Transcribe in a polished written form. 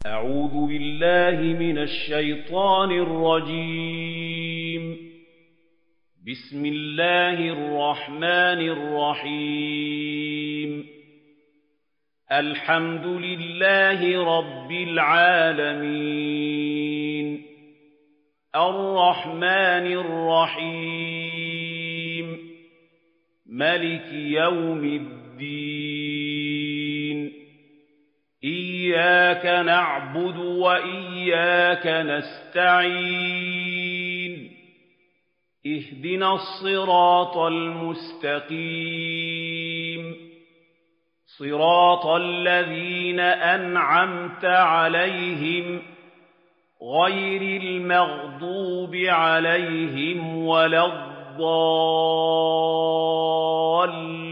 أعوذ بالله من الشيطان الرجيم. بسم الله الرحمن الرحيم. الحمد لله رب العالمين، الرحمن الرحيم، ملك يوم الدين. إياك نعبد وإياك نستعين. اهدنا الصراط المستقيم، صراط الذين أنعمت عليهم غير المغضوب عليهم ولا الضالين.